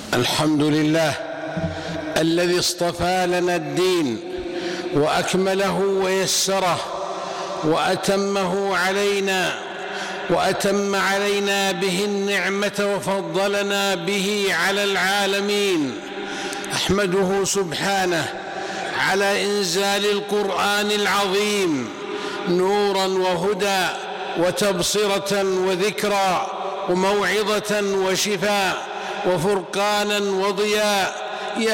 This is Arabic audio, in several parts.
الحمد لله الذي اصطفى لنا الدين وأكمله ويسره وأتمه علينا، وأتم علينا به النعمة وفضلنا به على العالمين. أحمده سبحانه على إنزال القرآن العظيم نورا وهدى وتبصرة وذكرى وموعظة وشفاء وفرقانا وضياء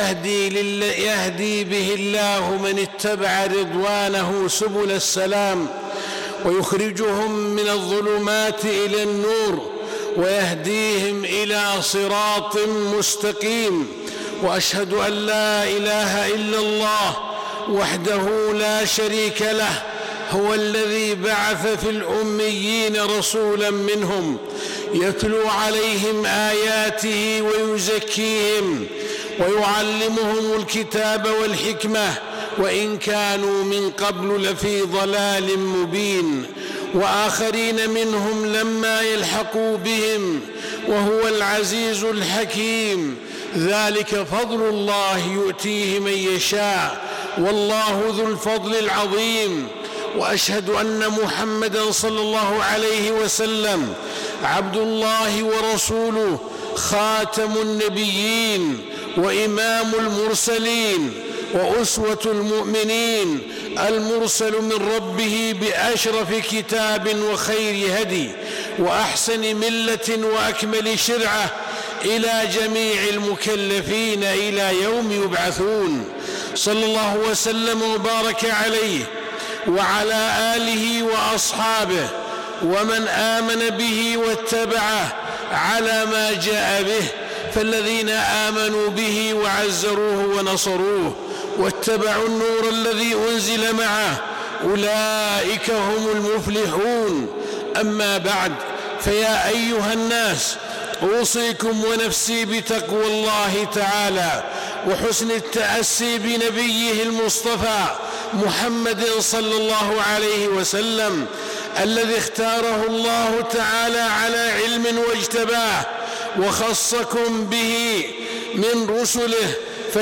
يهدي به الله من اتبع رضوانه سبل السلام، ويخرجهم من الظلمات إلى النور، ويهديهم إلى صراط مستقيم. وأشهد أن لا إله إلا الله وحده لا شريك له، هو الذي بعث في الأميين رسولا منهم يتلو عليهم آياته ويزكيهم ويعلمهم الكتاب والحكمة، وإن كانوا من قبل لفي ضلال مبين، وآخرين منهم لما يلحقوا بهم، وهو العزيز الحكيم. ذلك فضل الله يؤتيه من يشاء، والله ذو الفضل العظيم. وأشهد أن محمدًا صلى الله عليه وسلم عبد الله ورسوله، خاتم النبيين وإمام المرسلين وأسوة المؤمنين، المرسل من ربه بأشرف كتاب وخير هدي وأحسن ملة وأكمل شرعة إلى جميع المكلفين إلى يوم يبعثون، صلى الله وسلم وبارك عليه وعلى آله وأصحابه ومن آمن به واتبعه على ما جاء به. فالذين آمنوا به وعزروه ونصروه واتبعوا النور الذي أنزل معه أولئك هم المفلحون. أما بعد، فيا أيها الناس، أوصيكم ونفسي بتقوى الله تعالى وحسن التأسي بنبيه المصطفى محمد صلى الله عليه وسلم، الذي اختاره الله تعالى على علم واجتباه وخصكم به من رسله،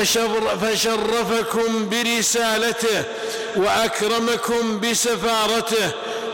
فشرفكم برسالته وأكرمكم بسفارته،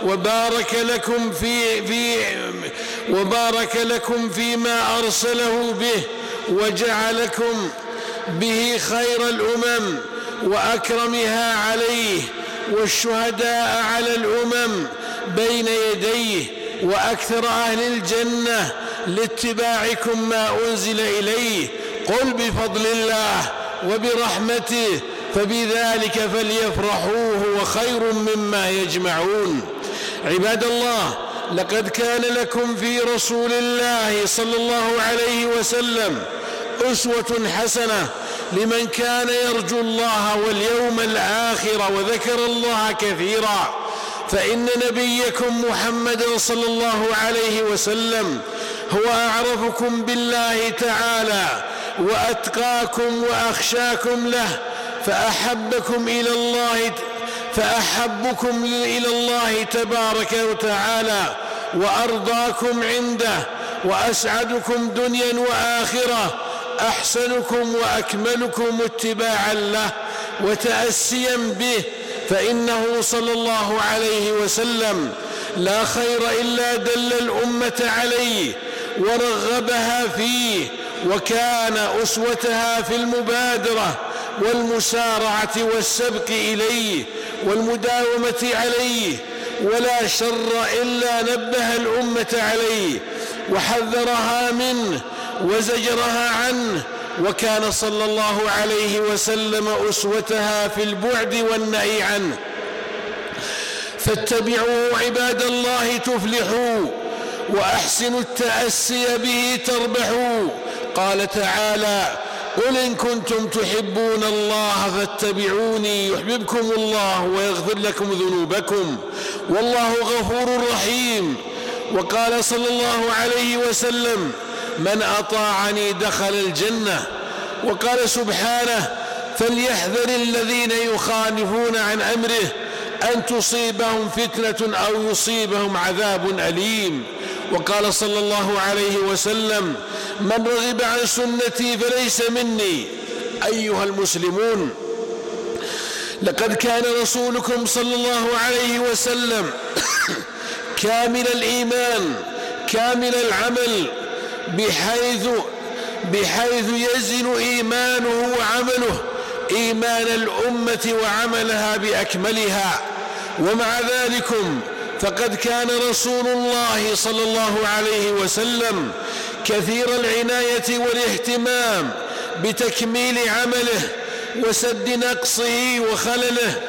وبارك لكم فيما أرسله به، وجعلكم به خير الأمم وأكرمها عليه، والشهداء على الأمم بين يديه، وأكثر أهل الجنة لاتباعكم ما أنزل إليه. قل بفضل الله وبرحمته فبذلك فليفرحوا هو خير مما يجمعون. عباد الله، لقد كان لكم في رسول الله صلى الله عليه وسلم أسوة حسنة لمن كان يرجو الله واليوم الآخر وذكر الله كثيرا، فإن نبيكم محمد صلى الله عليه وسلم هو أعرفكم بالله تعالى وأتقاكم وأخشاكم له، فأحبكم إلى الله تبارك وتعالى، وأرضاكم عنده، وأسعدكم دنيا وآخرة، أحسنكم وأكملكم اتباعا له وتأسيا به. فإنه صلى الله عليه وسلم لا خير إلا دل الأمة عليه ورغبها فيه، وكان أسوتها في المبادرة والمسارعة والسبق إليه والمداومة عليه، ولا شر إلا نبه الأمة عليه وحذرها منه وزجرها عنه، وكان صلى الله عليه وسلم أسوتها في البعد والنهي عنه. فاتبعوه عباد الله تفلحوا، وأحسنوا التأسي به تربحوا. قال تعالى: قل إن كنتم تحبون الله فاتبعوني يحببكم الله ويغفر لكم ذنوبكم والله غفور رحيم. وقال صلى الله عليه وسلم: من أطاعني دخل الجنة. وقال سبحانه: فليحذر الذين يخالفون عن أمره أن تصيبهم فتنة أو يصيبهم عذاب أليم. وقال صلى الله عليه وسلم: من رغب عن سنتي فليس مني. أيها المسلمون، لقد كان رسولكم صلى الله عليه وسلم كامل الإيمان كامل العمل، بحيث يزن إيمانه وعمله إيمان الأمة وعملها بأكملها. ومع ذلك فقد كان رسول الله صلى الله عليه وسلم كثير العناية والاهتمام بتكميل عمله وسد نقصه وخلله.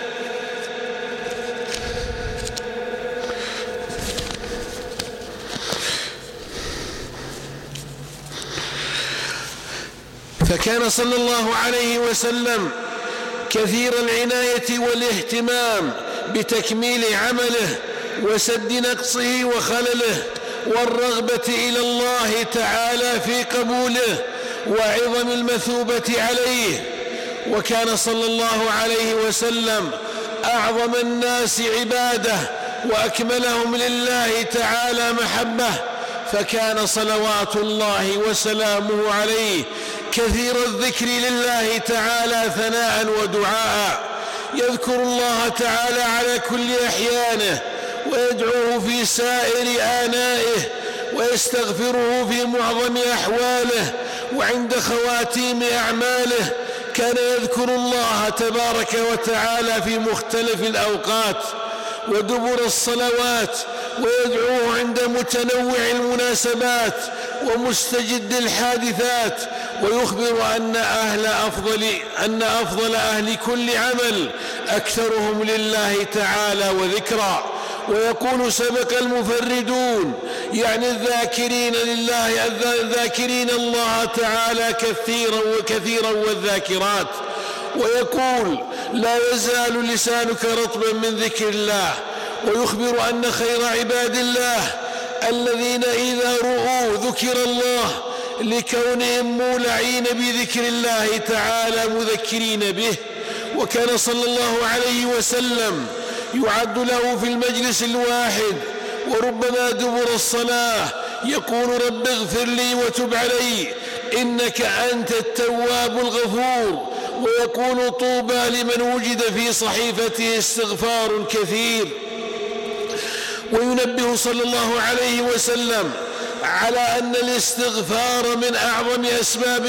فكان صلى الله عليه وسلم كثير العناية والاهتمام بتكميل عمله وسد نقصه وخلله، والرغبة إلى الله تعالى في قبوله وعظم المثوبة عليه. وكان صلى الله عليه وسلم أعظم الناس عبادة وأكملهم لله تعالى محبة، فكان صلوات الله وسلامه عليه كثير الذكر لله تعالى ثناء ودعاء، يذكر الله تعالى على كل أحيانه ويدعوه في سائر آنائه ويستغفره في معظم أحواله وعند خواتيم أعماله. كان يذكر الله تبارك وتعالى في مختلف الأوقات ودبر الصلوات، ويدعوه عند متنوع المناسبات ومستجد الحادثات، ويخبر أن أفضل أهل كل عمل أكثرهم لله تعالى وذكرا. ويقول: سبق المفردون، يعني الذاكرين الله تعالى كثيرا والذاكرات. ويقول: لا يزال لسانك رطبا من ذكر الله. ويخبر أن خير عباد الله الذين إذا رؤوا ذكر الله لكونهم مولعين بذكر الله تعالى مذكرين به. وكان صلى الله عليه وسلم يعد له في المجلس الواحد وربما دبر الصلاة يقول: رب اغفر لي وتب علي إنك أنت التواب الغفور. ويقول: طوبى لمن وجد في صحيفته استغفار كثير. وينبه صلى الله عليه وسلم على أن الاستغفار من أعظم أسباب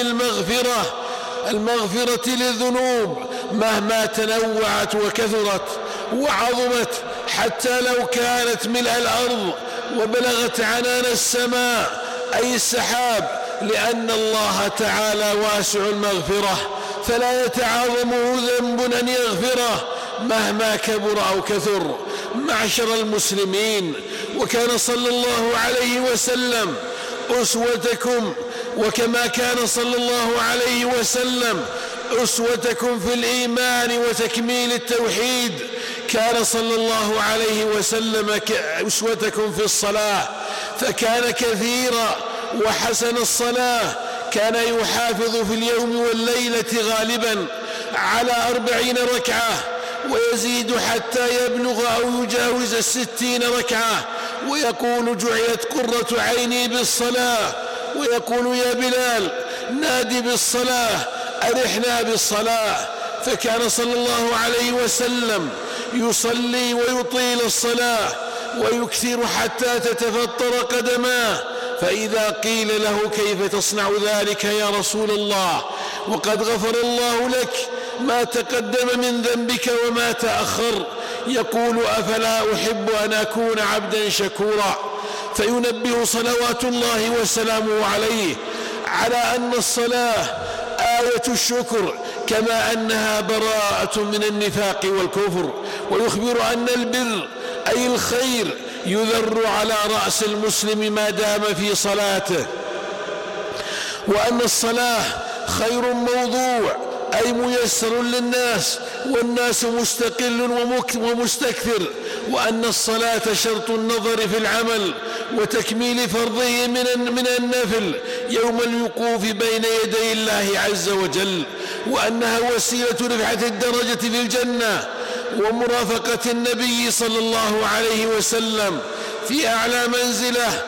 المغفرة للذنوب مهما تنوعت وكثرت وعظمت، حتى لو كانت ملء الأرض وبلغت عنان السماء أي السحاب، لأن الله تعالى واسع المغفرة فلا يتعاظمه ذنب أن يغفره مهما كبر أو كثر. معشر المسلمين، وكان صلى الله عليه وسلم أسوتكم، وكما كان صلى الله عليه وسلم أسوتكم في الإيمان وتكميل التوحيد، كان صلى الله عليه وسلم أسوتكم في الصلاة، فكان كثيرا وحسن الصلاة. كان يحافظ في اليوم والليلة غالبا على 40 ركعة، ويزيد حتى يبلغ أو يجاوز 60 ركعة. ويقول: جعلت قرة عيني بالصلاة. ويقول: يا بلال نادي بالصلاة، أرحنا بالصلاة. فكان صلى الله عليه وسلم يصلي ويطيل الصلاة ويكثر حتى تتفطر قدماه، فإذا قيل له: كيف تصنع ذلك يا رسول الله وقد غفر الله لك ما تقدم من ذنبك وما تأخر، يقول: أفلا أحب أن أكون عبدا شكورا. فينبه صلوات الله وسلامه عليه على أن الصلاة آية الشكر، كما أنها براءة من النفاق والكفر. ويخبر أن البر أي الخير يذر على رأس المسلم ما دام في صلاته، وأن الصلاة خير موضوع أي ميسر للناس، والناس مستقل ومستكثر، وأن الصلاة شرط النظر في العمل وتكميل فرضه من النفل يوم الوقوف بين يدي الله عز وجل، وأنها وسيلة رفعة الدرجة في الجنة ومرافقة النبي صلى الله عليه وسلم في أعلى منزله،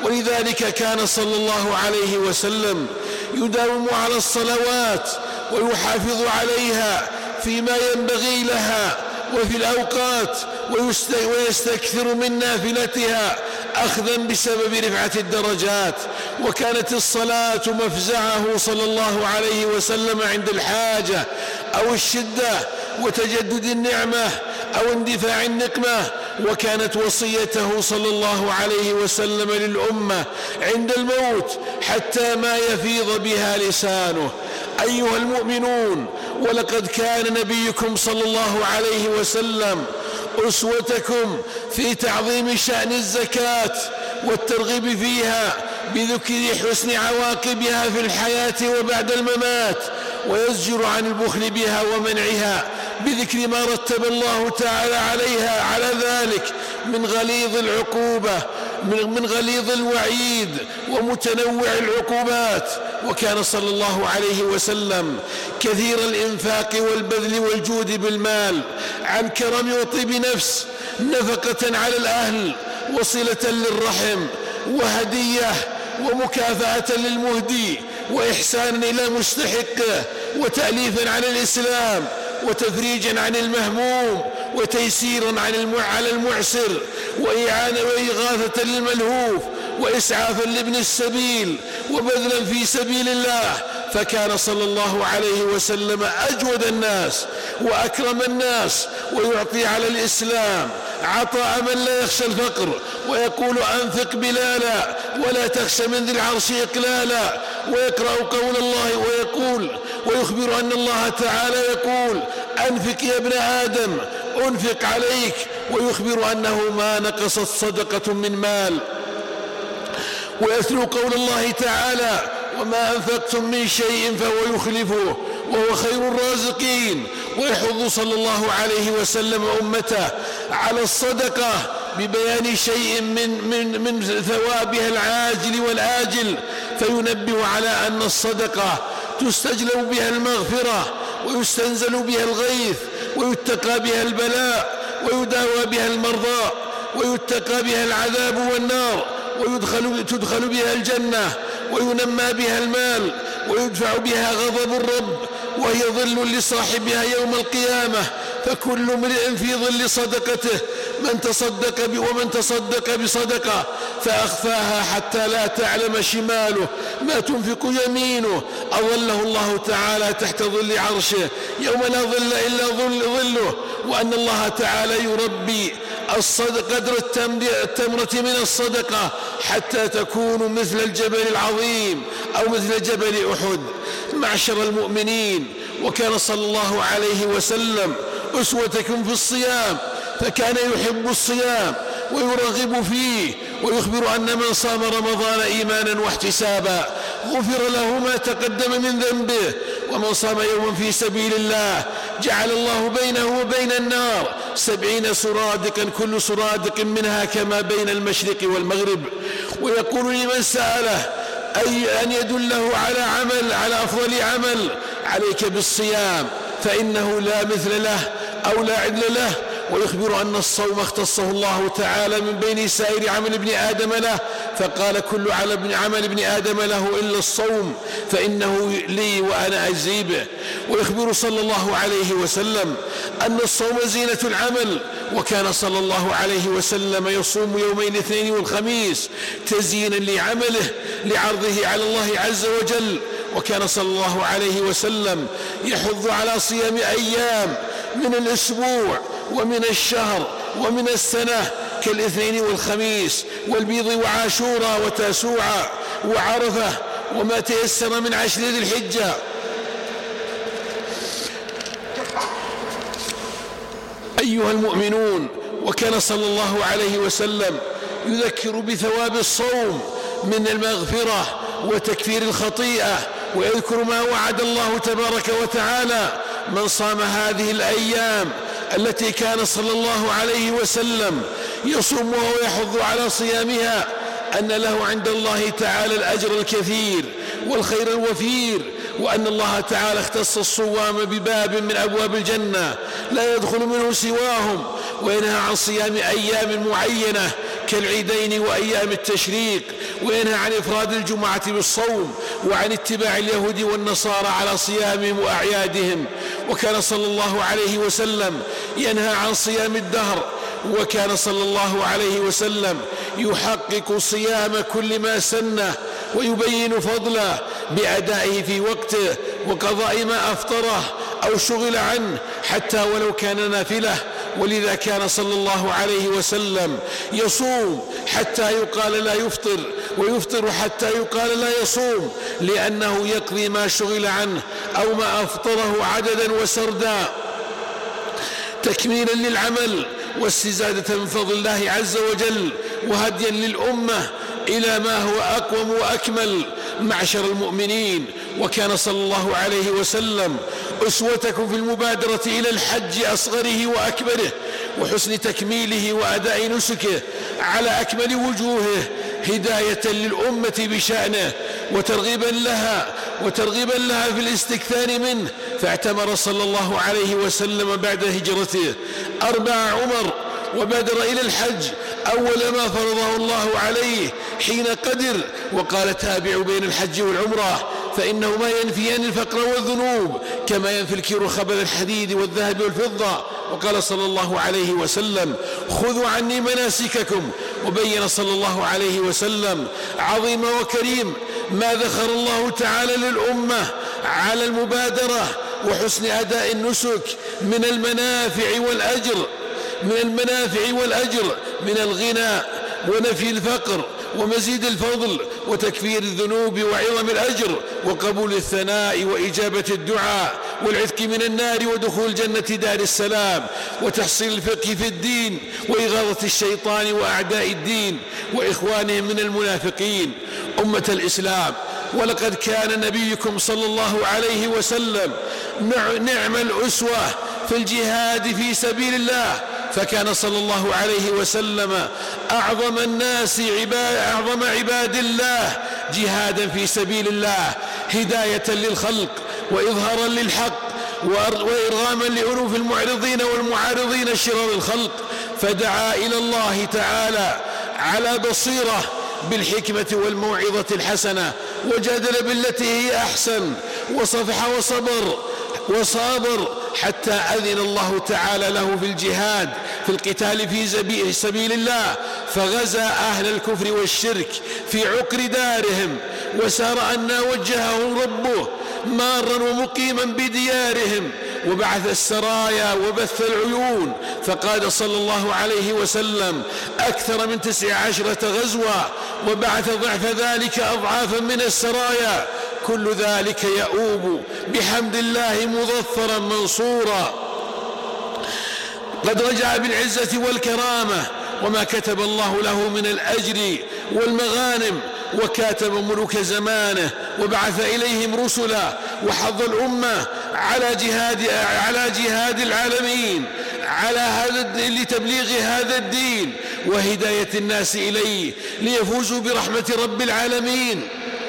ولذلك كان صلى الله عليه وسلم يداوم على الصلوات ويحافظ عليها فيما ينبغي لها وفي الأوقات، ويستكثر من نافلتها أخذا بسبب رفعة الدرجات. وكانت الصلاة مفزعه صلى الله عليه وسلم عند الحاجة أو الشدة وتجدد النعمة أو اندفاع النقمة. وكانت وصيته صلى الله عليه وسلم للأمة عند الموت حتى ما يفيض بها لسانه. أيها المؤمنون، ولقد كان نبيكم صلى الله عليه وسلم أسوتكم في تعظيم شأن الزكاة والترغيب فيها بذكر حسن عواقبها في الحياة وبعد الممات، ويزجر عن البخل بها ومنعها بذكر ما رتب الله تعالى عليها على ذلك من غليظ العقوبة، من غليظ الوعيد ومتنوع العقوبات. وكان صلى الله عليه وسلم كثير الإنفاق والبذل والجود بالمال عن كرم وطيب نفس، نفقة على الأهل وصلة للرحم وهدية ومكافأة للمهدي وإحسانا إلى مستحقه وتأليفا على الإسلام وتفريجا عن المهموم وتيسيرا على المعسر وإعانة وإغاثة للملهوف وإسعافا لابن السبيل وبذلا في سبيل الله. فكان صلى الله عليه وسلم أجود الناس وأكرم الناس، ويعطي على الإسلام عطاء من لا يخشى الفقر، ويقول أنفق بلالا ولا تخشى من ذي العرش إقلالا. ويقرأ قول الله ويخبر أن الله تعالى يقول أنفق يا ابن آدم أنفق عليك، ويخبر أنه ما نقصت صدقة من مال. ويتلو قول الله تعالى وما أنفقتم من شيء فهو يخلفه وهو خير الرازقين. ويحض صلى الله عليه وسلم أمته على الصدقة ببيان شيء من ثوابها العاجل والآجل، فينبه على أن الصدقة تستجلب بها المغفرة ويستنزل بها الغيث ويتقى بها البلاء ويداوى بها المرضى ويتقى بها العذاب والنار وتدخل بها الجنة وينمى بها المال ويدفع بها غضب الرب، وهي ظل لصاحبها يوم القيامة. فكل امرئ في ظل صدقته ومن تصدق بصدقة فأخفاها حتى لا تعلم شماله ما تنفق يمينه أظله الله تعالى تحت ظل عرشه يوم لا ظل إلا ظله. وأن الله تعالى يربي قدر التمرة من الصدقة حتى تكون مثل الجبل العظيم أو مثل جبل أحد. معشر المؤمنين، وكان صلى الله عليه وسلم أسوتكم في الصيام، فكان يحب الصيام ويرغب فيه، ويخبر أن من صام رمضان إيمانا واحتسابا غفر له ما تقدم من ذنبه، ومن صام يوما في سبيل الله جعل الله بينه وبين النار 70 سرادقا كل سرادق منها كما بين المشرق والمغرب. ويقول لمن سأله أن يدله على أفضل عمل عليك بالصيام فإنه لا مثل له أو لا عدل له. ويخبر أن الصوم اختصه الله تعالى من بين سائر عمل ابن آدم له، فقال كل عمل ابن آدم له إلا الصوم فإنه لي وأنا أجزي به. ويخبر صلى الله عليه وسلم أن الصوم زينة العمل، وكان صلى الله عليه وسلم يصوم يومي الاثنين والخميس تزيينا لعمله لعرضه على الله عز وجل. وكان صلى الله عليه وسلم يحض على صيام أيام من الأسبوع ومن الشهر ومن السنة كالاثنين والخميس والبيض وعاشوراء وتاسوعا وعرفة وما تيسر من 10 ذي الحجة. أيها المؤمنون، وكان صلى الله عليه وسلم يذكر بثواب الصوم من المغفرة وتكفير الخطيئة، ويذكر ما وعد الله تبارك وتعالى من صام هذه الأيام التي كان صلى الله عليه وسلم يصومها ويحض على صيامها أن له عند الله تعالى الأجر الكثير والخير الوفير، وأن الله تعالى اختص الصوام بباب من أبواب الجنة لا يدخل منه سواهم، وينهى عن صيام أيام معينة كالعيدين وأيام التشريق، وينهى عن إفراد الجمعة بالصوم، وعن اتباع اليهود والنصارى على صيامهم وأعيادهم. وكان صلى الله عليه وسلم ينهى عن صيام الدهر، وكان صلى الله عليه وسلم يحقق صيام كل ما سنه ويبين فضله بأدائه في وقته وقضاء ما أفطره أو شغل عنه حتى ولو كان نافلة. ولذا كان صلى الله عليه وسلم يصوم حتى يقال لا يفطر، ويفطر حتى يقال لا يصوم، لأنه يقضي ما شغل عنه أو ما أفطره عددا وسردا تكميلا للعمل واستزادة من فضل الله عز وجل، وهديا للأمة إلى ما هو أقوم وأكمل. معشر المؤمنين، وكان صلى الله عليه وسلم أسوتكم في المبادرة إلى الحج أصغره وأكبره، وحسن تكميله وأداء نسكه على أكمل وجوهه، هداية للأمة بشأنه وترغيبا لها في الاستكثار منه. فاعتمر صلى الله عليه وسلم بعد هجرته 4 عمر، وبادر إلى الحج أول ما فرضه الله عليه حين قدر، وقال: تابعوا بين الحج والعمرة فإنهما ينفيان الفقر والذنوب كما ينفي الكير خبث الحديد والذهب والفضة. وقال صلى الله عليه وسلم: خذوا عني مناسككم. وبين صلى الله عليه وسلم عظيم وكريم ما ذكر الله تعالى للأمة على المبادرة وحسن أداء النسك من المنافع والأجر من الغنى ونفي الفقر ومزيد الفضل وتكفير الذنوب وعظم الأجر وقبول الثناء وإجابة الدعاء والعتق من النار ودخول جنة دار السلام وتحصيل الفقه في الدين وإغاظة الشيطان وأعداء الدين وإخوانهم من المنافقين. أمة الإسلام، ولقد كان نبيكم صلى الله عليه وسلم نعم الأسوة في الجهاد في سبيل الله، فكان صلى الله عليه وسلم أعظم عباد الله جهادا في سبيل الله، هداية للخلق وإظهارا للحق وإرغاما لأنوف المعرضين والمعارضين شرار الخلق، فدعا إلى الله تعالى على بصيرة بالحكمة والموعظة الحسنة، وجادل بالتي هي أحسن، وصفح وصابر حتى أذن الله تعالى له في الجهاد في القتال في سبيل الله، فغزا أهل الكفر والشرك في عقر دارهم، وسار أن وجههم ربه مارا ومقيما بديارهم، وبعث السرايا وبث العيون، فقاد صلى الله عليه وسلم أكثر من 19 غزوة، وبعث ضعف ذلك أضعافا من السرايا، كل ذلك يؤوب بحمد الله مظفرا منصورا، قد رجع بالعزة والكرامة وما كتب الله له من الأجر والمغانم، وكاتب ملوك زمانه وبعث إليهم رسلا، وحض الأمة على جهاد العالمين لتبليغ هذا الدين وهداية الناس إليه ليفوزوا برحمة رب العالمين.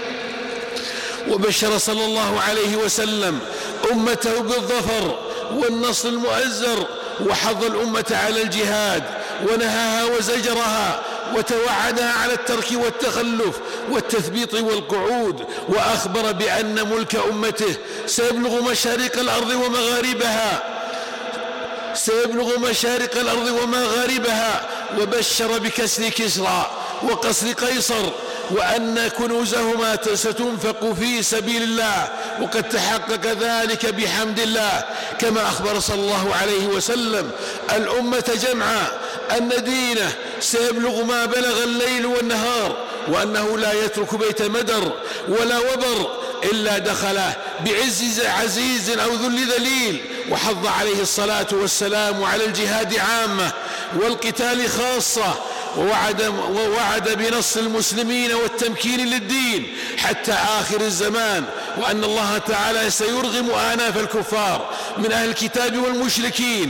وبشر صلى الله عليه وسلم أمته بالظفر والنصر المؤزر، وحض الأمة على الجهاد ونهاها وزجرها وتوعدها على الترك والتخلف والتثبيط والقعود، وأخبر بأن ملك أمته سيبلغ مشارق الأرض ومغاربها، وبشر بكسر كسرى وقصر قيصر، وأن كنوزهما ستنفق في سبيل الله، وقد تحقق ذلك بحمد الله، كما أخبر صلى الله عليه وسلم الأمة جمعا أن دينه سيبلغ ما بلغ الليل والنهار، وأنه لا يترك بيت مدر ولا وبر إلا دخله بعز عزيز أو ذل ذليل. وحض عليه الصلاة والسلام على الجهاد عامة والقتال خاصة، ووعد بنصر المسلمين والتمكين للدين حتى آخر الزمان، وأن الله تعالى سيرغم آناف الكفار من أهل الكتاب والمشركين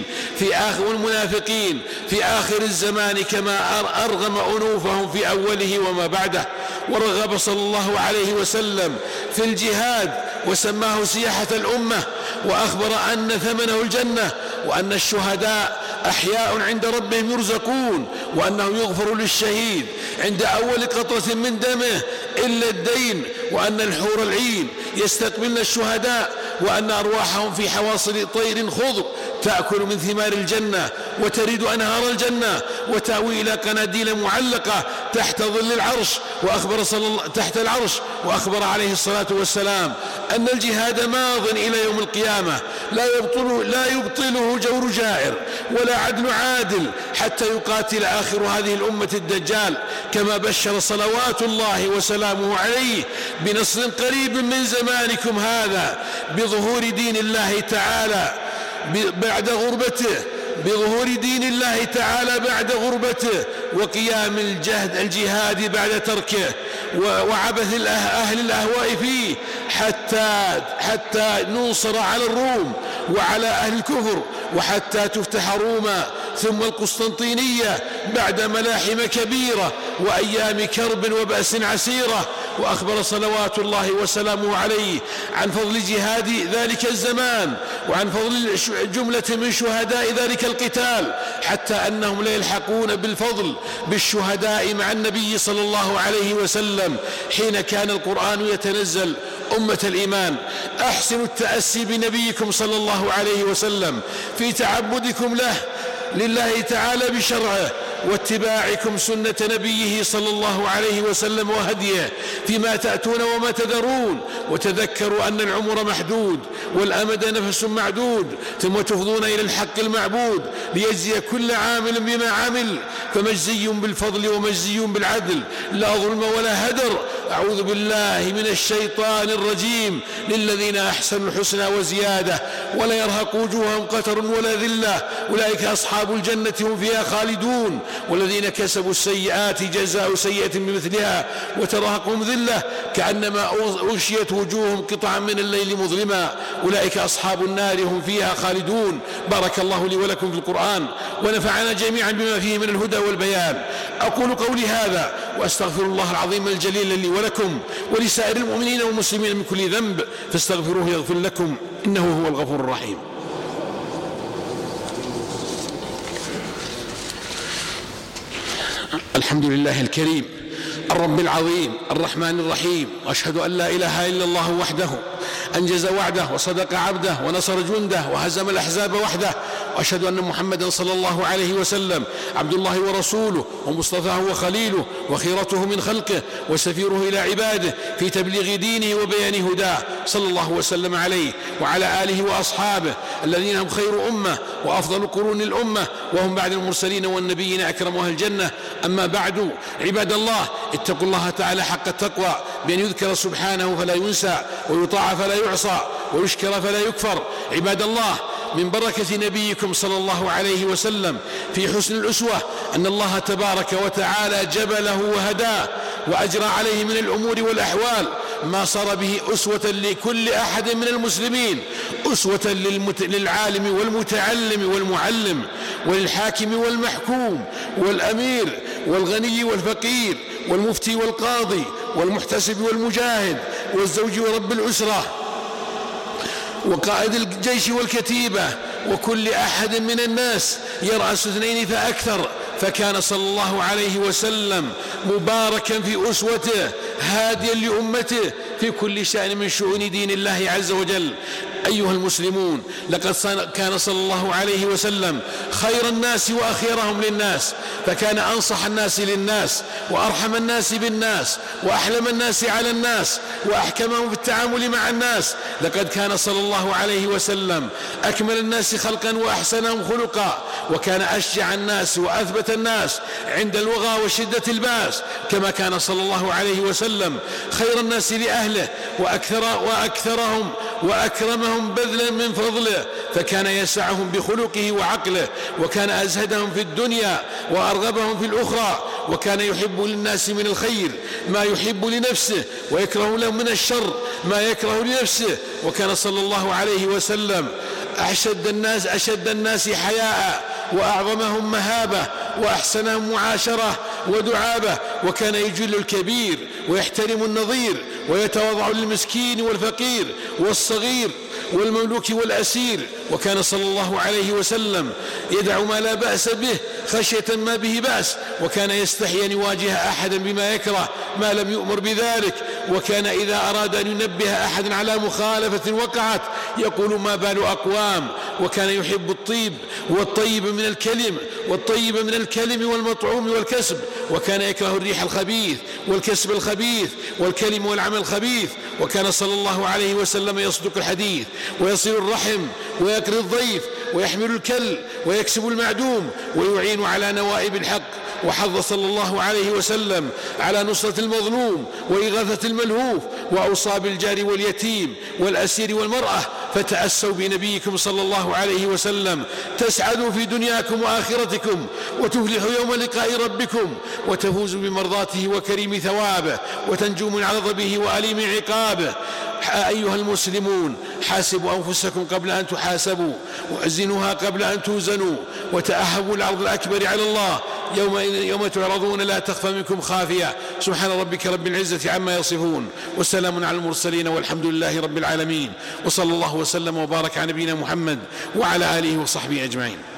والمنافقين في آخر الزمان كما أرغم أنوفهم في أوله وما بعده. ورغب صلى الله عليه وسلم في الجهاد وسماه سياحة الأمة، وأخبر أن ثمنه الجنة، وأن الشهداء أحياء عند ربهم يرزقون، وأنه يغفر للشهيد عند أول قطرة من دمه إلا الدين، وأن الحور العين يستقبلن الشهداء، وأن أرواحهم في حواصل طير خضر تأكل من ثمار الجنة وترد أنهار الجنة وتأوي إلى قناديل معلقة تحت ظل العرش، تحت العرش. وأخبر عليه الصلاة والسلام أن الجهاد ماض إلى يوم القيامة، لا يبطله جور جائر ولا عدل عادل حتى يقاتل آخر هذه الأمة الدجال، كما بشر صلوات الله وسلامه عليه بنصر قريب من زمانكم هذا بظهور دين الله تعالى بعد غربته، بظهور دين الله تعالى بعد غربته، وقيام الجهاد بعد تركه، وعبث أهل الأهواء فيه، حتى ننصر على الروم وعلى أهل الكفر، وحتى تفتح روما ثم القسطنطينية بعد ملاحم كبيرة وأيام كرب وبأس عسيرة. وأخبر صلوات الله وسلامه عليه عن فضل جهاد ذلك الزمان، وعن فضل جملة من شهداء ذلك القتال، حتى أنهم لا يلحقون بالفضل بالشهداء مع النبي صلى الله عليه وسلم حين كان القرآن يتنزل. أمة الإيمان، أحسنوا التأسي بنبيكم صلى الله عليه وسلم في تعبدكم لله تعالى بشرعه، واتباعكم سنة نبيه صلى الله عليه وسلم وهديه فيما تأتون وما تذرون، وتذكروا أن العمر محدود والأمد نفس معدود، ثم تفضون إلى الحق المعبود ليجزي كل عامل بما عمل، فمجزي بالفضل ومجزي بالعدل، لا ظلم ولا هدر. أعوذ بالله من الشيطان الرجيم. للذين أحسنوا الحسنى وزيادة ولا يرهق وجوههم قتر ولا ذلة، أولئك أصحاب الجنة هم فيها خالدون. والذين كسبوا السيئات جزاء سيئة بمثلها وترهقهم ذلة كأنما أغشيت وجوههم قطعا من الليل مظلما، أولئك أصحاب النار هم فيها خالدون. بارك الله لي ولكم في القرآن، ونفعنا جميعا بما فيه من الهدى والبيان. أقول قولي هذا وأستغفر الله العظيم الجليل لي ولكم ولسائر المؤمنين والمسلمين من كل ذنب، فاستغفروه يغفر لكم، إنه هو الغفور الرحيم. الحمد لله الكريم الرب العظيم الرحمن الرحيم، وأشهد أن لا إله إلا الله وحده أنجز وعده وصدق عبده ونصر جنده وهزم الأحزاب وحده، وأشهد أن محمدا صلى الله عليه وسلم عبد الله ورسوله ومصطفاه وخليله وخيرته من خلقه وسفيره إلى عباده في تبليغ دينه وبيان هداه، صلى الله وسلم عليه وعلى آله وأصحابه الذين هم خير أمة وأفضل قرون الأمة، وهم بعد المرسلين والنبيين أكرم أهل الجنة. أما بعد، عباد الله، اتقوا الله تعالى حق التقوى بأن يذكر سبحانه فلا ينسى، ويطاع فلا يعصى، ويشكر فلا يكفر. عباد الله، من بركة نبيكم صلى الله عليه وسلم في حسن الأسوة أن الله تبارك وتعالى جبله وهداه وأجرى عليه من الأمور والأحوال ما صار به أسوة لكل أحد من المسلمين، أسوة للعالم والمتعلم والمعلم، وللحاكم والمحكوم، والأمير والغني والفقير، والمفتي والقاضي، والمحتسب والمجاهد، والزوج ورب الأسرة، وقائد الجيش والكتيبة، وكل أحد من الناس يرأس اثنين فأكثر. فكان صلى الله عليه وسلم مباركا في أسوته، هاديا لأمته في كل شأن من شؤون دين الله عز وجل. أيها المسلمون، لقد كان صلى الله عليه وسلم خير الناس وأخيرهم للناس، فكان أنصح الناس للناس، وأرحم الناس بالناس، وأحلم الناس على الناس، وأحكمهم في التعامل مع الناس. لقد كان صلى الله عليه وسلم أكمل الناس خلقا وأحسنهم خلقا، وكان أشجع الناس وأثبت الناس عند الوغى وشدة الباس، كما كان صلى الله عليه وسلم خير الناس لأهله وأكثرهم وأكرمهم بذلا من فضله، فكان يسعهم بخلقه وعقله، وكان أزهدهم في الدنيا وأرغبهم في الأخرى، وكان يحب للناس من الخير ما يحب لنفسه، ويكره لهم من الشر ما يكره لنفسه. وكان صلى الله عليه وسلم أشد الناس حياء، وأعظمهم مهابة، وأحسنهم معاشرة، ودعابة، وكان يجل الكبير ويحترم النظير ويتواضع للمسكين والفقير والصغير والمملوك والأسير. وكان صلى الله عليه وسلم يدع ما لا بأس به خشية ما به بأس، وكان يستحي أن يواجه أحدا بما يكره ما لم يؤمر بذلك. وكان إذا أراد أن ينبه أحدا على مخالفة وقعت يقول ما بال أقوام. وكان يحب الطيب والطيب من الكلم والطيب من الكلم والمطعوم والكسب، وكان يكره الريح الخبيث والكسب الخبيث والكلم والعمل الخبيث. وكان صلى الله عليه وسلم يصدق الحديث ويصل الرحم ويكري الضيف ويحمل الكل ويكسب المعدوم ويعين على نوائب الحق. وحض صلى الله عليه وسلم على نصرة المظلوم وإغاثة الملهوف، وأوصى بالجار واليتيم والأسير والمرأة. فتأسوا بنبيكم صلى الله عليه وسلم تسعدوا في دنياكم وآخرتكم، وتفلحوا يوم لقاء ربكم، وتفوزوا بمرضاته وكريم ثوابه، وتنجوا من غضبه وأليم عقابه. أيها المسلمون، حاسبوا أنفسكم قبل أن تحاسبوا، وأزنوها قبل أن توزنوا، وتأهبوا العرض الأكبر على الله يوم تعرضون لا تخفى منكم خافية. سبحان ربك رب العزة عما يصفون، وسلام على المرسلين، والحمد لله رب العالمين، وصلى الله وسلم وبارك على نبينا محمد وعلى آله وصحبه أجمعين.